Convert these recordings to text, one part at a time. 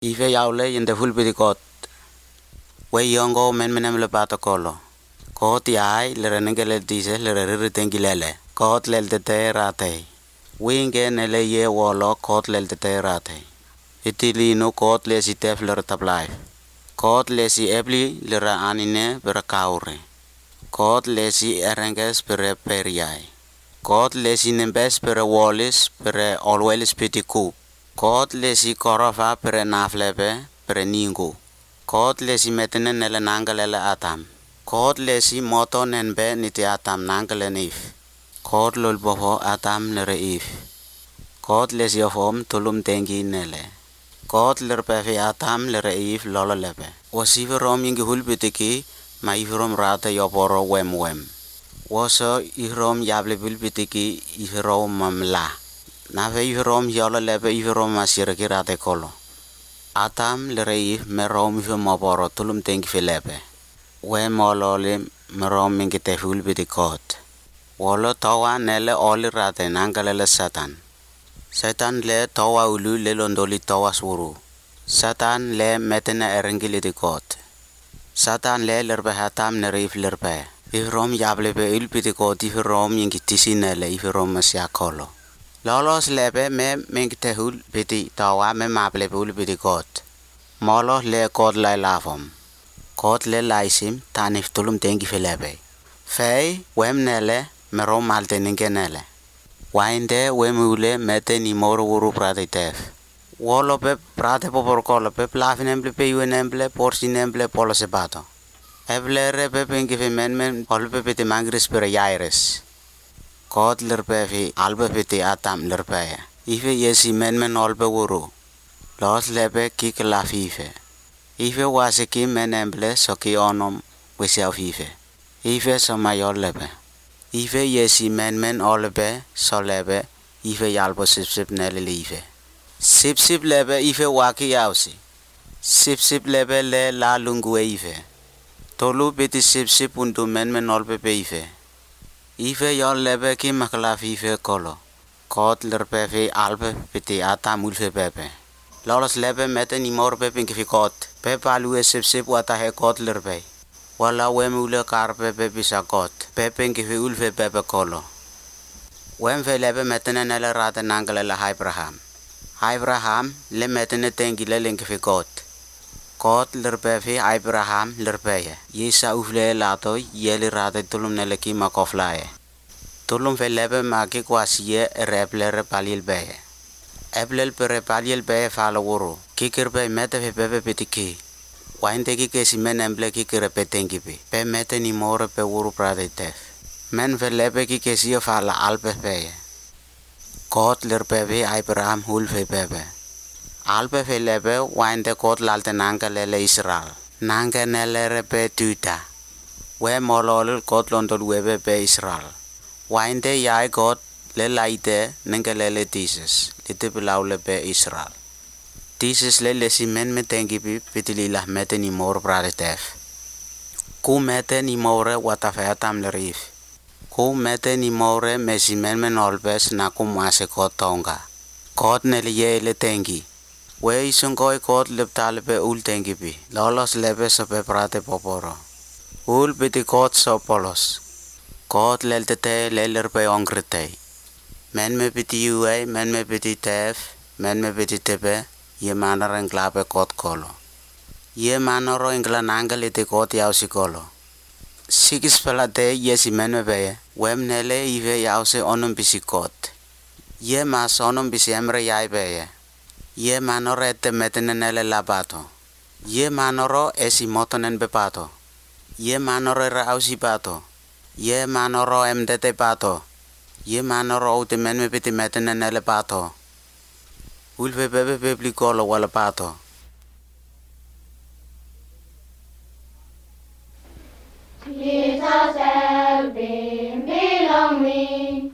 Ife yaule yende hulbidi kot. We yongo men le pato kolo. Kot yai le renengele dise le rirritengilele. Kot lelte rate. Winge nele ye wolo kot lelte rate. Itilino kot lesi tef le tablai. Kot lesi ebli le anine per kaure. Kot lesi erenges per periai. Kot lesi nembes per wallis per alwelis pitiku. Kot lesi korofa per naflebe per ningu. Kot lesi metene nele nangalele atam. Kot lesi moto nenbe niti atam nangale nif. Kot lulboho atam nere if. Kot lesi ofom tulum tengi nele. Kot lerpefi atam lere if lolo lebe. Wasive rom yingi hulbitiki ma ifrom rata yoporo wem. Waso ihrom yable bulbitiki ihrom mamla. Nave ifrom yolo lebe ifrom masiraki rate kolo. Atam lere if merom ife moporo tulum tengi filebe. We molole merom mingi te hulbitikot. Wolo tawa nele oli rate nangalele Satan. Satan le tawa ulu le londoli tawa suru. Satan le metene erengiliti kot. Satan le lerbe hatam nerif lerbe. Ifrom yablebe ulpiti kot ifrom yingi tisinele ifrom masyakolo. Lolos lebe me mingi te hulbiti tawa me mablebe ulpiti kot. Molo le kot lai lafom. Kot le laisim tanif tulum tengi filebe. Fei wem nele merom malte ninge nele. Wainde wemule mete ni moro wuru prate tef. Wolo pe prate popor kolo pe plafin emble pe yuen emble porsin emble polo sebato. Eble re pe pengi fe men olpe pete mangris per yaires. Kot lerpe fi albe pete atam lerpe. Ife yesi men olpe wuru. Los lebe kik la fife. Ife wasiki men emble soki onom wisiau fife. Ife somayol lebe. Ife yesi men olebe solebe ife yalbo sip nele ife. Sip lebe ife waki yausi. Sip lebe le la lungwe ife. Tolu biti sip untu men olbe pe ife. Ife yol lebe ki maklaf ife kolo. Kot lerpe fe albe biti atam ulfe pepe. Lolos lebe mete ni mor pepe nkifi kot. Pepe alue sip watahe kot lerpe. Wala wem ule karpe pepe sa kot. Pepe nkifi ulfe pepe kolo. Wem fe lebe metene nele rate nangalele Abraham. Abraham le metene tengi lele nkifi kot. Kot lerpe fi Abraham lerpeye. Yisa ufle lato yeli rate tulum nele ki makoflaye. Tulum fe lebe maki kwasiye replere palil beye. Eblel pere palil beye falo wuru. Kikirpe mete fe pepe pitiki. Wainte kike si men emble kikire pe tengi pi. Pe mete ni more pe wuru prade tef. Men fe lebe kike siya fala alpe peye. Kot lerpe fi Abraham hulfe pepe. Alpe fe lebe wainte kot lalte nanga lele Israel. Nanga nelere pe tuta. We molol kot londol webe pe Israel. Wainte yai kot le laite nenge lele tises. Lite pilaule pe Israel. Tises le lesi men me tengi pi pitililah mete ni more prade tef. Ku mete ni more watafe atam lerif. Ku mete ni more mesi men olbes na ku mwase kot tonga. Kot nele ye le tengi. We isungoi kot leptalebe ul tengi pi. Lolos lebe sope prate poporo. Ul piti kot sopolos. Kot leltete lelerpe ongritei. Men me piti uwe, men me piti tef, men me piti tepe. Ye manoro englape kot kolo. Ye manoro engla nangal ite kot yausi kolo. Sikis pelate yesi menme beye. Wem nele ive yause onom bisi kot. Ye mas onom bisi emre yai beye. Ye manoro ete metene nele labato. Ye manoro esi motonen bepato. Ye manoro rausi pato. Ye manoro emdete pato. Ye manoro ute menme piti metene nele pato. Ulfe pepe pepli kolo wala pato. Jesus helping belong me.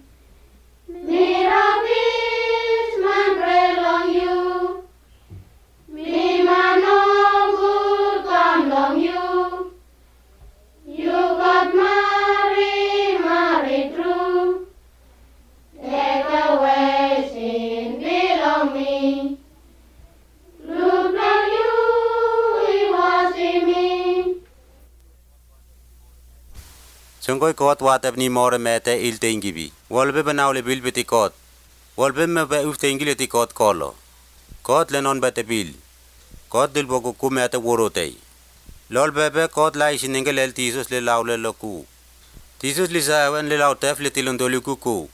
Miracles man pray long you. Me man no good come long you. You got marry true. Take away sin belong me. Look Sungkoi kot watap ni more mete il tengibi. Wolbe banaule bil beti kot. Wolbe me be uf tengile ti kot kolo. Kot le non bete bil. Kot dil boku ku mete worotei. Lol bebe kot la isinengel el tisus le laule loku. Tisus lisa ewen le lau tef le tilondoli kuku.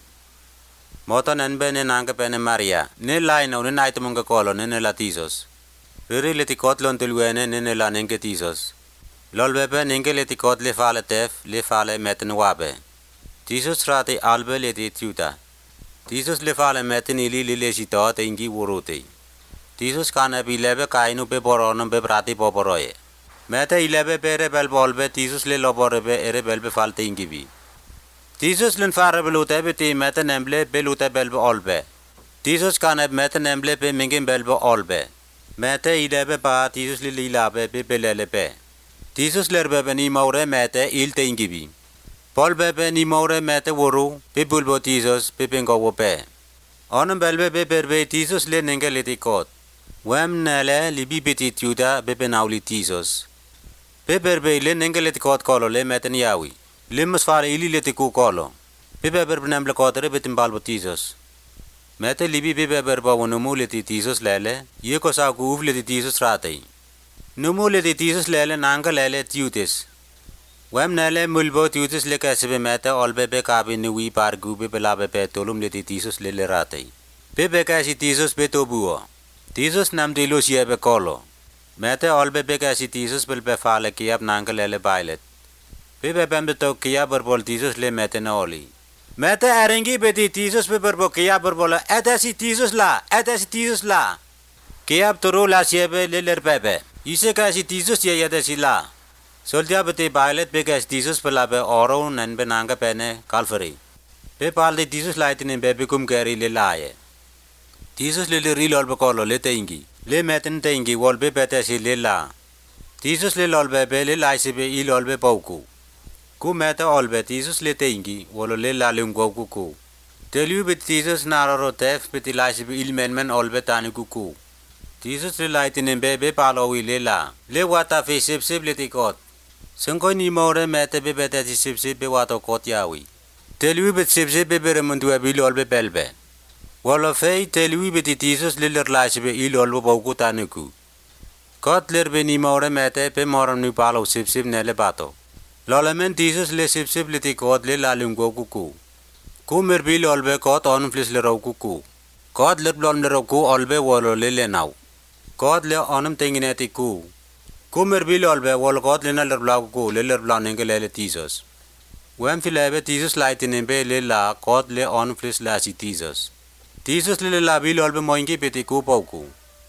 Moto nenbe ne nanga pene Maria. Ne lai no ne naitamunga kolo ne la tisus. Riri le ti kot lon tilwene ne la nenge tisus. Lol bebe nenge le ti kot le fale tef le fale meten wabe. Tisus rati albe le ti tiuta. Tisus le fale meten ili le sito te ingi worotei. Tisus kana bi lebe kainu pe boronom be prati poporoye. Mete ilebe pere bel bolbe tisus le loborebe ere belbe falte ingibi. Tisus len fare belute be ti mete nemble belute belbe olbe. Tisus kana mete nemble pe mingin belbe olbe. Mete ilebe ba tisus le lilabe be belele pe. Tisus lerbe ni maure mete ilte ingibi. Polbe ni maure mete woru be bulbo tisus be pengo wope. Onom belbe be berbe tisus le nengeliti kot. Wem nele libi beti tiuda be penauli tisus. Beberbe le nengelet kot kolo le meten yawi. Limus fare ili le tiku kolo. Beber benemble kotere betimbal botisos. Mete libi beber bawonumu le tisos lele. Ye ko sa ku uvle tisos ratei. Numu le tisos lele nanga lele tiutis. Wem nele mulbo tiutis le kasebe mete olbe be kabi nuwi par gube belabe pe tolum le tisos lele ratei. Bebe kasi tisos betobuo. Tisos nam dilos yebe kolo. Mete olbe be kasi tisus belbe fale kiab nangalele bailet. Bebe bembe to kiab berbol tisus le mete na oli. Mete arengi beti tisus be berbo kiab berbola etasi tisus la. Kiab turu la siebe le lerbebe. Ise kasi tisus ye yedesi la. Soldia beti bailet be kasi tisus belabe oro nan be nanga pene kalfari. Be palde tisus laitine bebe kum keri le laye. Tisus le ril olbe kolo le teingi. Le meten tengi wolbe betesi le la. Tisus le lolbe be le laisibe il olbe pauku. Ku mete olbe tisus le tengi wolo le la lungo kuku. Telu bit tisus naroro tef beti laisibe il menmen olbe tani kuku. Tisus le laitine be palowi le la. Le wata fe sip le tikot. Sungkoi ni more mete be betesi sip be wato kot yawi. Telu bit sip be beremundu bil olbe belbe. Wolo fei telui beti tisus le lerlaisibe il olbo pauku tanuku. Kot lerbe ni more mete pe moram ni palo sip nele bato. Lolamen tisus le sip le tikot le lalungo kuku. Ku merbil olbe kot onflis le rau kuku. Kot lerblon le rau ku olbe wolo le nau. Kot le onum tengine tiku. Ku merbil olbe wolo kot le na lerbla kuku le lerbla nengele tisus. Wem filebe tisus laitinebe le la kot le onflis la si tisus. Tisus le labil olbe moingi peti ku pauku.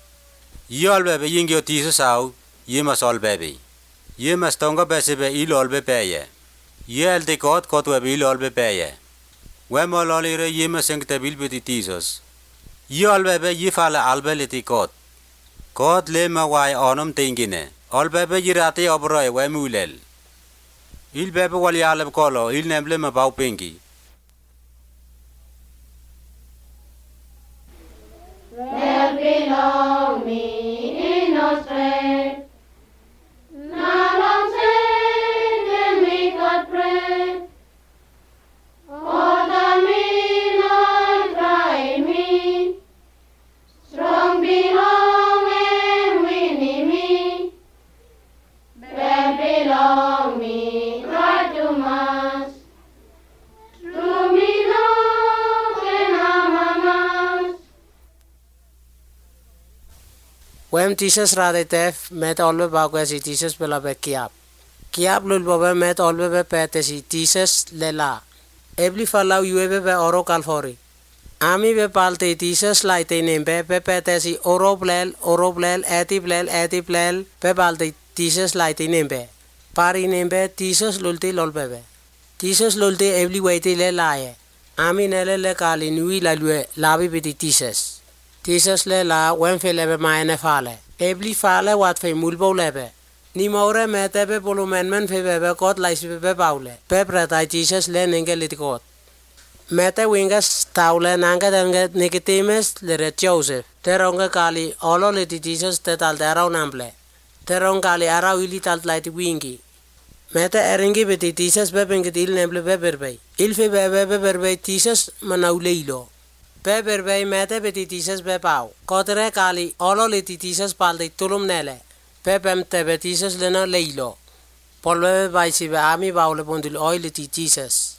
Ye olbe be yingyo tisus au, ye mas olbe be. Ye mas tonga besebe il olbe peye. Ye el de kot webe il olbe peye. Wem ololire ye mas engtabil peti tisus. Ye olbe be ye fale albe le kot. Kot le ma wai onum tengine. Olbe be yirate obroy wem ulel. Il bebe wali aleb kolo, il nemble ma bau pengi. There belong me in no strength. Now long said when we got bread. Order me, Lord, try me. Strong belong and winning me. There belong me, try to mass. True me, Lord, and amamas. Wem tisus rade tef met olbe bagwesi tisus belabe kiab. Kiab lul bobe met olbe be petesi tisus lela. Ebli falau yuebe be oro kalfori. Ami be palte tisus laite nembe be petesi oro plel eti plel be palte tisus laite nembe. Pari nembe tisus lulti lolbebe. Tisus lulti ebli waite le laye. Ami nele le kali nui la lue labi beti tisus. Tisus le la wem fe lebe maene fale. Ebli fale wat fe mulbo lebe. Ni maure mete be polumenmen fe bebe kot laisi bebe baule. Pe pretai tisus le nenge litikot. Mete wingas taule nanga denge Nicodemus le re Joseph. Teronga kali olo le tisus te tal terau namble. Terong kali arau ili tal laiti wingi. Meta eringi beti Jesus bebengit il nemble beberbei. Il fe beberbei Jesus manauleilo. Beberbei meta beti Jesus bepau. Kotere kali olo leti Jesus palde tulum nele. Bebem tebe Jesus lena leilo. Polwe baisi be ami baule bondul oil ti Jesus.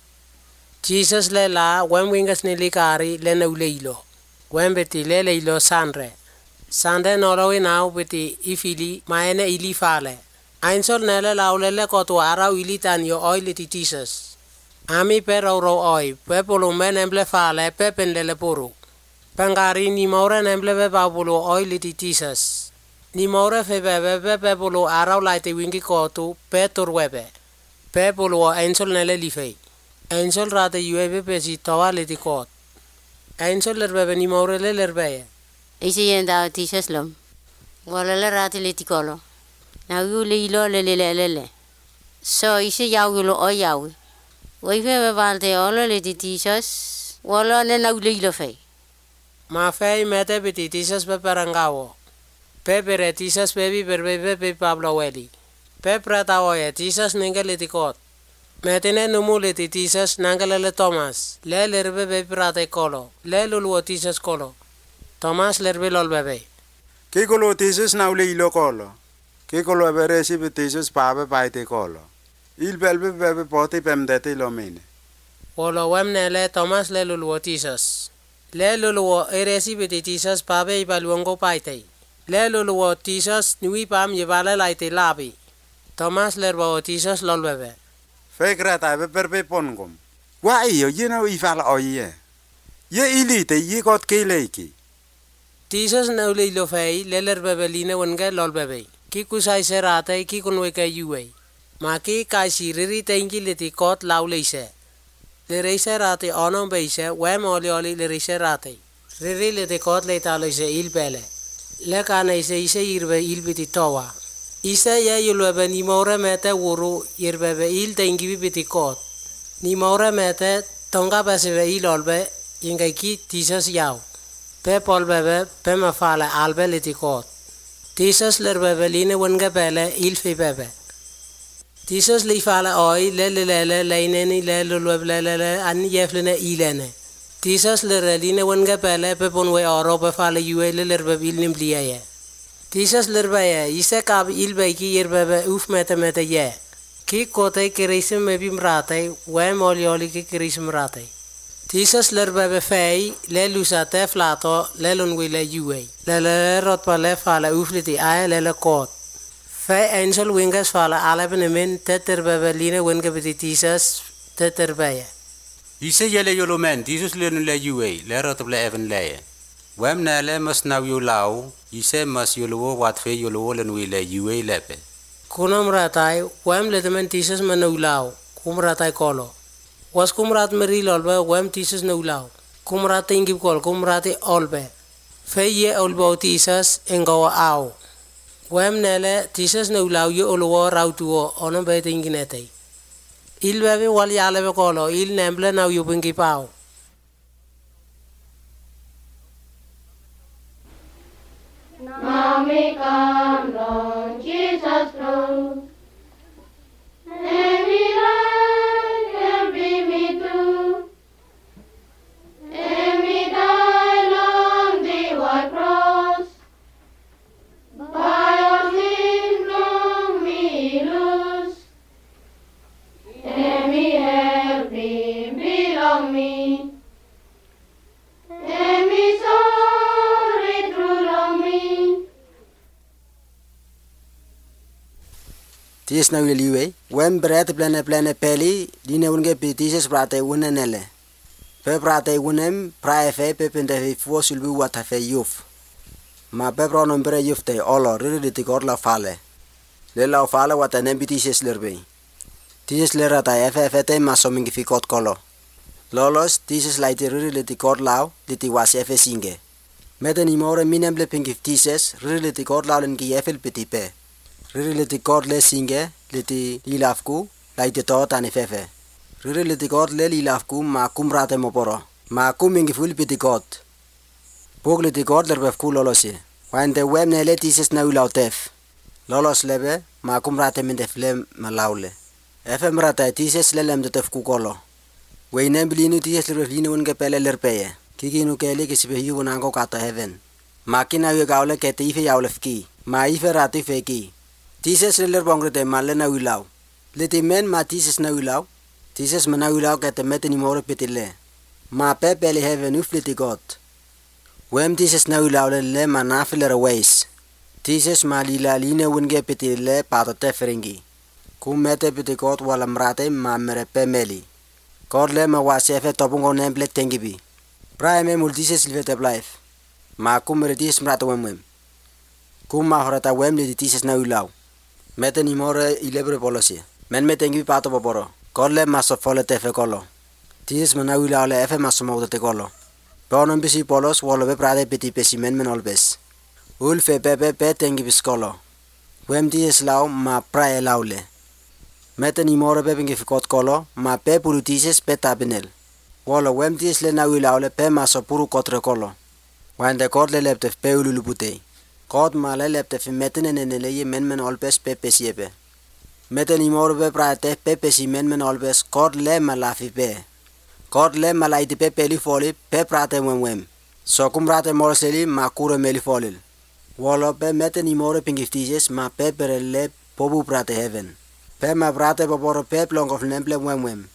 Jesus le la wem wingas nilikari lena uleilo. Wem beti le leilo sandre. Sande norowi nau beti ifili maene ili fale. Ainsol nele laulele kotu arau ilitan yo oil ti Jesus. Ami pero ro oi, pe pulu men emble fale pe pendele puru. Pengari ni more nemble be babulu oil ti Jesus. Ni more fe pe pulu arau laite wingi kotu pe turwebe. Pe pulu ainsol nele lifei. Ainsol rate yuebe pe si tawa liti kot. Ainsol lerbebe ni more le lerbeye. Isi yenda Jesus lom. Wala le rate liti kolo. Na yule ilo le. So isi yau yulo o yau. Waife be balte olo le Jesus. Wala le na yule ilo fei. Ma fei mete beti Jesus be perangawo. Pe pere Jesus bebi berbe pe Pablo weli. Pe prata oye Jesus ningele tikot. Metene numu le Jesus nangele le Thomas. Le lerbe be prata kolo. Le lulu Jesus kolo. Thomas lerbe lol bebe. Ke kolo Jesus na ule ilo kolo. Ke kolo bere si be Jesus pabe paite kolo. Il belbe bebe pote pemdete lo mene. Wolo wemne le Thomas le lulu Jesus. Le lulu eresi be Jesus pabe ibaluongo paite. Le lulu Jesus nui pam yebale laite labi. Thomas lerbo Jesus lol bebe. Fekra ta be perbe pongom. Wa iyo yena ifala oye. Ye ilite ye got keleki. Jesus na ule ilo fei le lerbe line wonge lol bebe. Ki kusai serate ki kunwe ka yuwe. Ma ki kai siriri tengi leti kot lauleise. Le reise rate ono beise wem oli le reise rate. Riri leti kot le taloise il bele. Le kana ise irbe il biti towa. Ise ye yulwebe ni more mete wuru irbebe il tengi biti kot. Ni more mete tonga besebe il olbe ingai ki Jesus yau. Pe polbebe pe mafale albe leti kot. Jesus lerbebe line wonge bele il fi bebe. Jesus li fale oi le leineni le lulwebe ani yeflene ilene. Jesus le line wonge bele pe ponwe oro pe fale yue le lerbebe il nimbliye. Jesus lerbeye ise kab il beiki yerbebe uf mete ye. Ki kote kirisem mebi mrate we molioli ki kirisem mrate. Jesus lerbebe fei le lusate flato le lunwi le yue. Le rotpa le fale ufliti ae le kot. Fei angel winges fale alebene min teterbebe line winge biti Jesus teterbeye. Ise yele yolo men Jesus le le yue le rotop le even le. Wem nele mas now you lau ise mas yolo wat fe yolo le nui le yue lepe. Kunam ratai wem le temen Jesus manaulau kum ratai kolo. Was kumrat meri lolbe wem Jesus no lau. Kumrat ingib kol kumrati olbe. Fe ye olbo Jesus engawa au. Wem nele Jesus no lau ye olwo rautuo ono be tinginete. Il bebe wal yalebe kolo il nemble na yubingi pau. Now me come, Lord Jesus, Lord. Let me ride and bring me through. Let me die on the white cross. By your sin, blow me loose. Let me help me belong me. Let me sorry through long me. Tis na wiliwe wem bret plane peli dine unge petises prate unenele pe prate unem prae fe pe pende fe fo sulbi wata fe yuf ma pe pro nombre yufte olo riri tikor la fale le la fale wata ne petises lerbe tis lerata ffte masomingi fikot kolo lolos tis laite riri tikor lao liti was fe singe meten imore minemble pingif tis riri tikor lao ngi efel petipe riri liti kort le singe liti lilafku laite to tani fefe riri liti kort le lilafku ma kumrate moporo ma kumingi ful piti kort pog liti kort lerbefku lolosi wande wemne le tises na ulautef lolos lebe ma kumrate minde flem malaule FM rata tises lelem de tef kukolo. We nem bilinu tises lirlinu un gepele lerpeye. Kiki kele ke sibe yu nango kata heaven. Makina yu gaule ke tife yaulefki. Ma ife rati feki. Tises ler bongrete malena wilau. Letimen ma tises na wilau. Tises mana wilau ke temete ni moro petile. Ma pepele heaven ufliti god. Wem tises na wilau le manafilere ways. Tises malila line unge petile pato teferingi. Kumete piti god wala mrate ma merepe meli. God le ma wasefe topungo nemple tengibi. Praeme multises livete blijf. Ma kumere tis mrate wem. Kuma horata wem li tises na ulau. Mete ni more ilebre polosi. Men me tengibi pato poporo. God le ma sofole tefe kolo. Tises mana ulau le efe ma somote te kolo. Bonon bisi polos wala be prade piti pesi men olbes. Ulfe pepe tengibi skolo. Wem tises lau ma prae laule. Mete ni more pe pingi fikot kolo, ma pe puru tises pe tabinel. Wolo wem tis le na wilaule pe ma so puru kotre kolo. Wande kot le leptef pe ululuputei. Kot ma le leptef metene neneleye men olpes pe pesiepe. Mete ni more pe praete pe pesi men olpes kot le ma lafi pe. Kot le ma laiti pe peli foli pe prate wem. So kumrate morseli ma kure meli folil. Wolo pe mete ni more pingi tises ma pe perele pobu prate heaven. Pe ma prate poporo pe plong of nemple wem.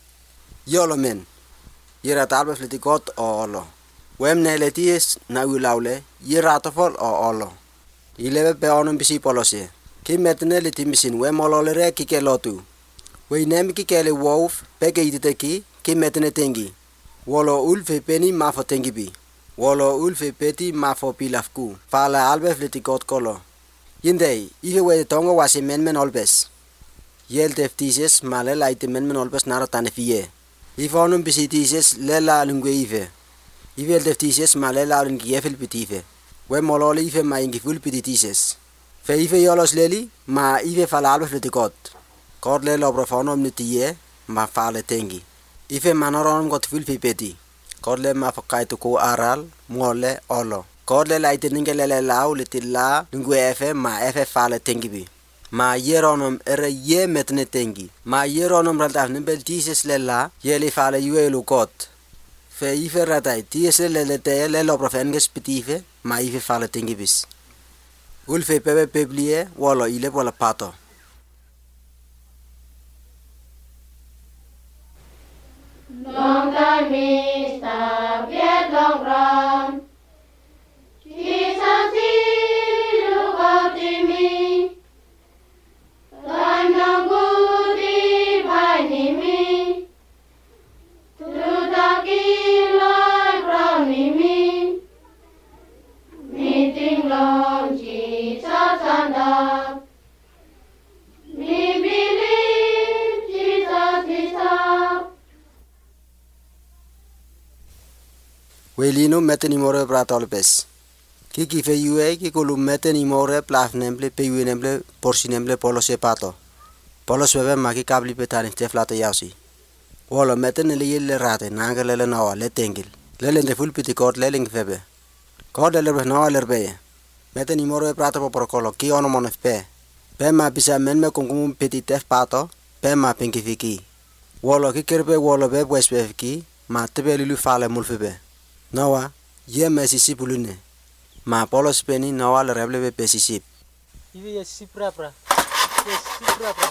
Yolo men. Yera talbe fliti got o olo. Wem ne leties na wilaule, yera tofol o olo. Ilebe pe onum bisi polose. Ki metne leti misin wem ololere kike lotu. We nem kikele wolf pe ke iteki ki metne tengi. Wolo ulfe peni ma fo tengi bi. Wolo ulfe peti ma fo pilafku. Fala albe fliti got kolo. Yindei, ife we tongo wasi men olbes. Yel teftises male laite men olbes naro tanefie. Ife onum bisi tises lela lungwe ife. Ife teftises male la lungi efel pitife. We molole ife ma ingi ful pititises. Fe ife yolos leli ma ife fala albe fliti got. God le lo profonum nitie ma fale tengi. Ife manoronum got ful pipeti. God le ma fakaitu ko aral mole olo. God le laite ningele lau litilla lungwe efe ma efe fale tengi bi. Ma yeronum ere ye metne tengi. Ma yeronum raltaf nimbel tises lela yeli fale yuelu kot. Fe ife ratai tises lele te le lo profenges pitife ma ife fale tengi bis. Ulfe pepe peblie wolo ile wala pato. Long time Mr. Viet Long Run. Jesus, look out to me. I'm no good behind me. Through the killer crowning me. Meeting Lord Jesus and up. Me believe Jesus is up. Welino mete ni more pratolpes. Kiki fe yue ki kulu mete ni more plaf nemble pe yue nemble porsi nemble polose pato. Polos bebe maki kabli petani teflato yausi. Wolo mete ne le rate nanga le nawa le tengil. Le de ful piti kot le ling febe. Kot le nawa le beye. Mete ni more prato po prokolo ki ono monef pe. Pe ma bisa menme kungum piti tef pato pe ma pinki fiki. Wolo ki kerbe wolo be wesbe fiki ma tebe lilu fale mulfebe. Nawa ye mesisi pulune. Ma polos peni nawa le reble be pesisip. Ivi yesi prapra. Yesi prapra.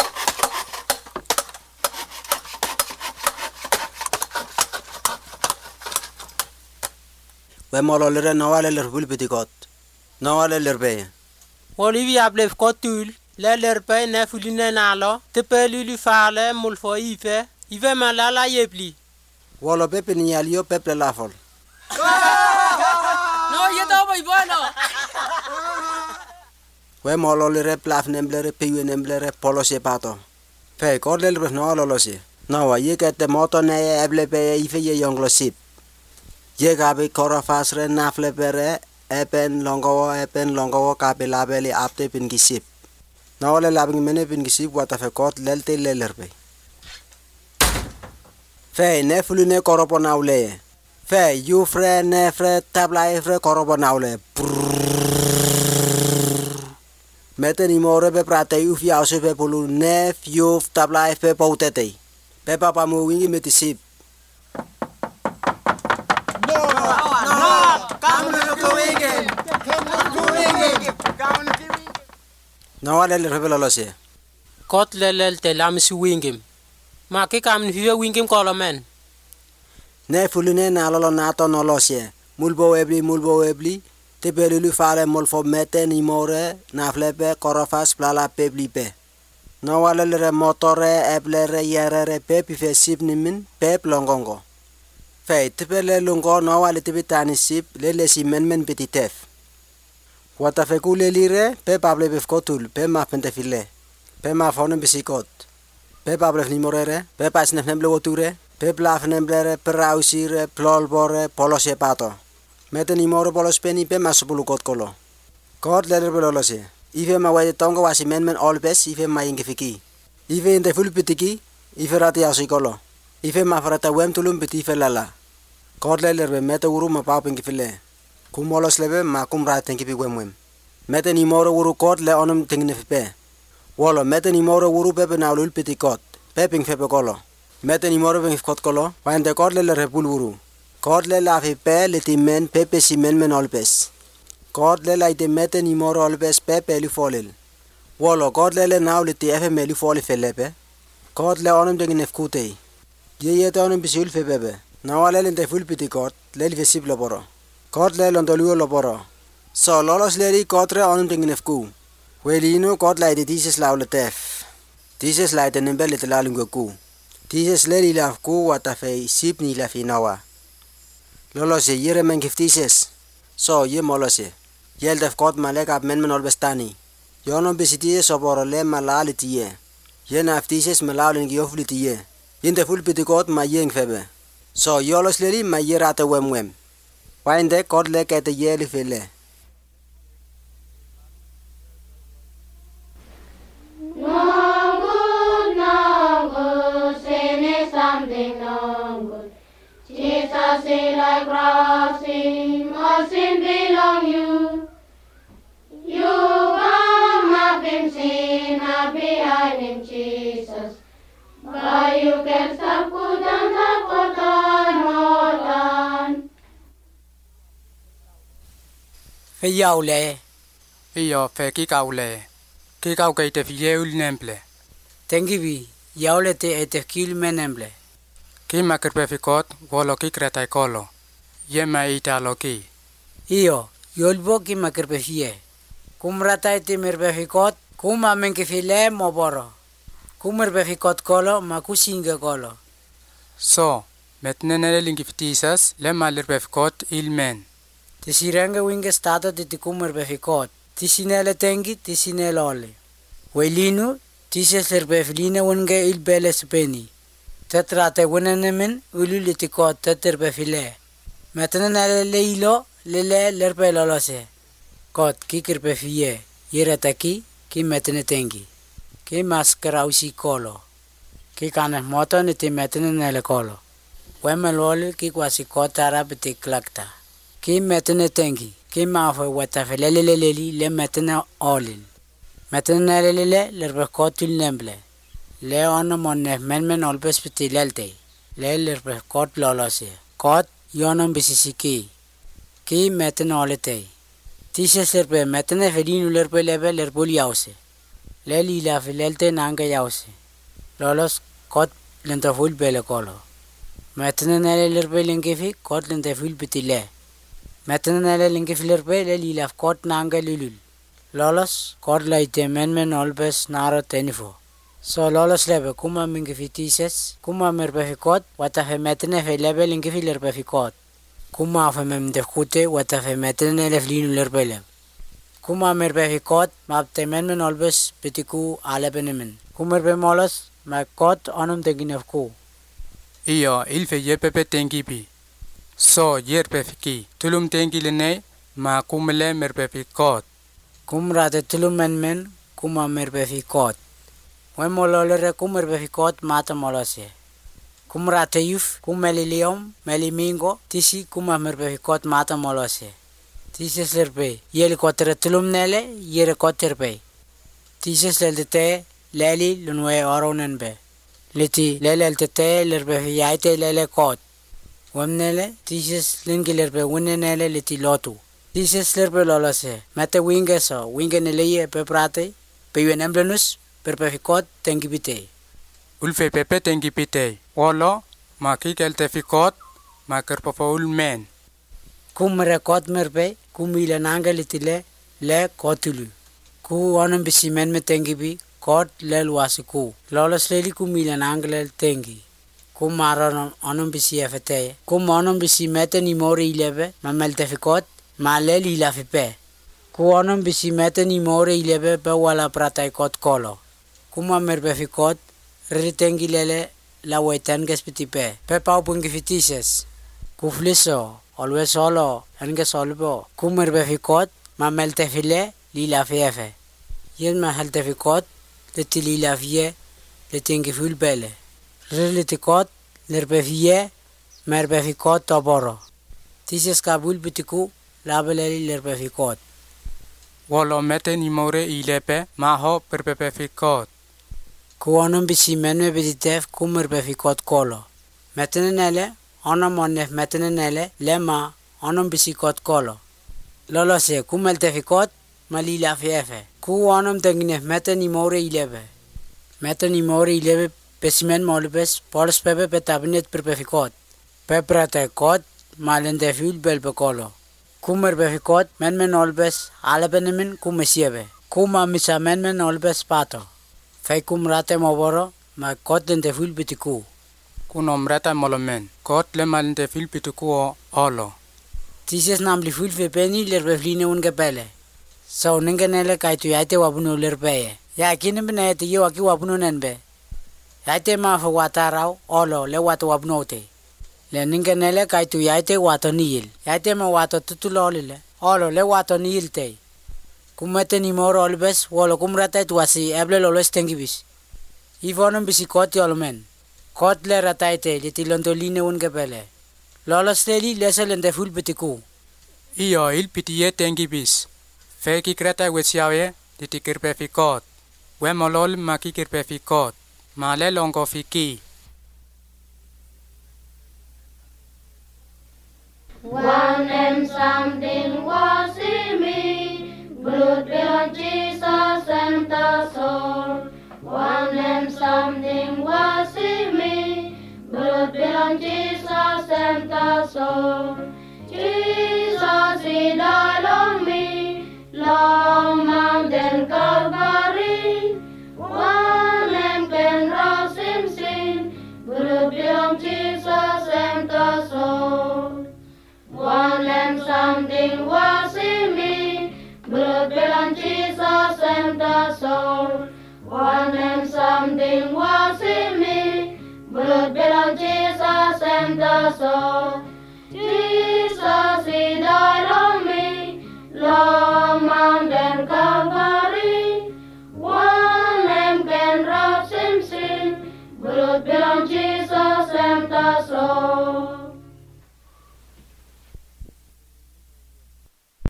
We mololere nawa le lervul pitikot. Nawa le lerbe. Olivi ablef kotul. Le lerpe ne fuline nalo. Tepe lulu fale mulfo ife. Ive malala yepli. Wolo pepe ni alio pepe lafol. No, yeto boy bueno. We mololere plaf nemblere peyu nemblere polose pato. Fe kordel rus no lolosi. Nawa ye kete moto ne eble pe ife ye yonglo sip. Ye gabe korafasre nafle pere epen longowo kape labeli apte pingi sip. Nawa le labing mene pingi sip wata fe kot lelte lelerbe. Fe ne fulune koropo naule. Fe you fre ne fre tabla fre koropo naule. Meten imore pe prate uf yause pe pulu nef yuf tabla pe pautete. Pe papa mo wingi metisip. No wale le rebe lolose. Kot lelel te lamsi wingim. Ma ki kam ni fiwe wingim kolo men. Ne fulune na lolo nato no lose. Mulbo ebli. Te pelulu fale molfo meten imore na flepe korofas plala peblipe. No wale le motore eblere yerere pepi fe sip nimin pep longongo. Fei tepele lungo no wale tibitani sip lele si men petitef. Wata fe kule lire pe pable befkotul pe ma pentefile. Pe ma fonen bisikot. Pe pable nimorere pe pas nefnemble woture pe plaf nemblere perausire plolbore polose pato. Meten imore polos peni pe masupulukot kolo. Kot leder belolose. Ife ma wade tongo wasi men olbes ife ma ingefiki. Ife inte fulpitiki ife rati asikolo. Ife ma farata wem tulum betife lala. Kot leder be mete uru ma pau pingifile. Kumolos lebe ma kumra tenkipi wem. Meten imore uru kot le onum tingnefipe. Wolo meten imore uru pepe na ulul pitikot. Peping fepe kolo. Meten imore pingifkot kolo. Wande kot le repul uru. Kot le la fe le timen pepe si men olbes. Kot le la ite meten imore olbes pepe li folil. Wolo kot le na uli ti efe me li foli felepe. Kot le onum tingnefkutei. Ye te onum bisul fe pepe. Na wale le te ful pitikot le li fesip loporo. Kot le lontoluo loporo. So lolos leri kotre onum tingnefku. Welino kot la ite tises laule tef. Tises la ite nembele te lalungo ku. Tises leri lafku wata fe sip ni la finawa. Lolose yere mengiftises. So ye molose. Yel def kot malek ap men olbestani. Yono bisitiye soboro le malalitie. Ye naftises malalin gioflitie. Yente ful pitikot ma yeng febe. So yolos leri ma yerate wem. Winde kot le kete yeli fele. No good, sin is something no good. Jesus say like crossing, all sin belong you. You come up in sin, up behind in Jesus. But you can stop good and stop on. Fe yaule. Iyo fe kikaule. Kikau kay te fiyeul nemple. Tengibi yaule te etekil menemble. Ki makerpe fikot wolo ki kretai kolo. Ye ma italo ki. Iyo yolbo ki makerpe fie. Kumrata te merpe fikot kuma menkefile moboro. Kumerpe fikot kolo makusinga kolo. So metnenele lingiftisas le malerpe fikot ilmen. Tisiranga winge stato te kumerpe fikot. Tisinele tengi tisinele ole. Welinu tises lerpefline winge ilbele speni. Tetrate winenemin ululitikot teterbefile. Metnenele leilo lele lerpelolose. Kot kikirpefie yeretaki ki metne tengi. Ki maskarausi kolo. Ki kanes moto ni ti metnenele kolo. Wemeloli ki kwasi kotara beti klakta. Ki metne tengi. Ki mafe watafeleleleli le metne olil. Metne lele lerbekotul nemble. Le ono monne men olpes pitilelte. Le lerbekot lolose. Kot yonom bisisiki. Ki metne olete. Tises lerbe metne felinu lerbe lebe lerboli yause. Le lila filelte nanga yause. Lolos kot lentaful bele kolo. Metne nele lerbe lengefi kot lentaful pitile. Metne nele lengefi lerbe le lila kot nanga lulul. Lolos kot laite men olpes naro tenifo. So lolos lebe kuma mingifitises kuma merbefikot watafe metne fe lebe lengefi lerbefikot. Kuma fe memdekute watafe metne leflinu lerbele. Kuma merbefikot mapte men olpes pitiku alebenemen. Kumerbe molos ma kot onum teginefku. Iyo ilfe yepepe tengipi. So yerpe fiki tulum tengi lene ma kumele merbefikot. Kumrate tulum men kuma merbefikot. Wemololere kumerbefikot mata molose. Kumrate yuf kumeliliom melimingo tisi kuma merbefikot mata molose. Tisi serpe yeli kotere tulum nele yere koterpe. Jesus lelte leli lunwe oronen be. Leti lelte lerbe yaite lele kot. Wamnele Jesus lingilerbe winnele leti lotu. Jesus lerbe lolose. Mate winge so winge neleye pe prate pe yuenemblenus perpefikot tengibite. Ulfe pepe tengibite. Wolo makikelte fikot makerpofaul men. Kum rekot merbe kumile nangelitile le kotulu. Ku onam bisi men me tengibi kot lel wasiku. Lolos leli kumile nangelel tengi. Kum maron onam bisi afete. Kum onam bisi mete ni mori ilebe mamelte fikot ma lel ilafipe. Ku onam bisi mete ni mori ilebe pe wala pratai kot kolo. Kuma merbe fikot ritengi lele la wetan gespitipe. Pe pau pungi fitises. Kufliso always solo enge solbo. Kumerbe fikot ma melte file lila fefe. Yen ma helte fikot leti lila fie letingi ful bele. Reliti kot lerbe fie merbe fikot toboro. Tises kabul bitiku labeleli lerbe fikot. Wolo mete ni more ilepe maho perpepe fikot. Kuonum bisi menme beditef kumerbe fikot kolo. Metene nele onam onef metene nele lema onam bisi kot kolo. Lolo se kumelte fikot malila fefe. Ku onam tenginef mete ni more ilebe. Mete ni more ilebe pesimen molbes pols pepe petabinet perpe fikot. Peprate kot malende fuel belbe kolo. Kumerbe fikot men olbes alebenemin kumesiebe. Kuma misa men olbes pato. Fai kumrate moboro ma kot dente fuel bitiku. Kunom rata molomen. Kot le malente fil pituku olo. Jesus nam li fuel fe peni lerbe fline unge pele. So ninge nele kaitu yaite wabuno lerbe. Ya kini bina yate yo aki wabuno nenbe. Yaite ma fa watarau olo le watu wabuno te. Le ninge nele kaitu yaite wato niyil. Yaite ma wato tutulo olile. Olo le wato niyil te. Kumete ni moro olbes wolo kumrata tuasi eble lolos tengibis. Ivonum bisi koti olomen. Kot le rataite liti lontoline unge pele. Lolos leli lese lente full bitiku. Iyo il pitiye tengibis. Fe kikreta wesiawe liti kirpe fikot. We molol maki kirpe fikot. Male longo fiki. One and something was in me, blood on Jesus and the soul. One and something was in me, blood on Jesus and the soul. Jesus, he died on me, long mountain Calvary. One and can rouse him sin, blood on Jesus and the soul. One and something was in me, blood on Jesus and the soul. One and something was in me, blood on Jesus and the soul. Jesus, he died on me, long mountain Calvary.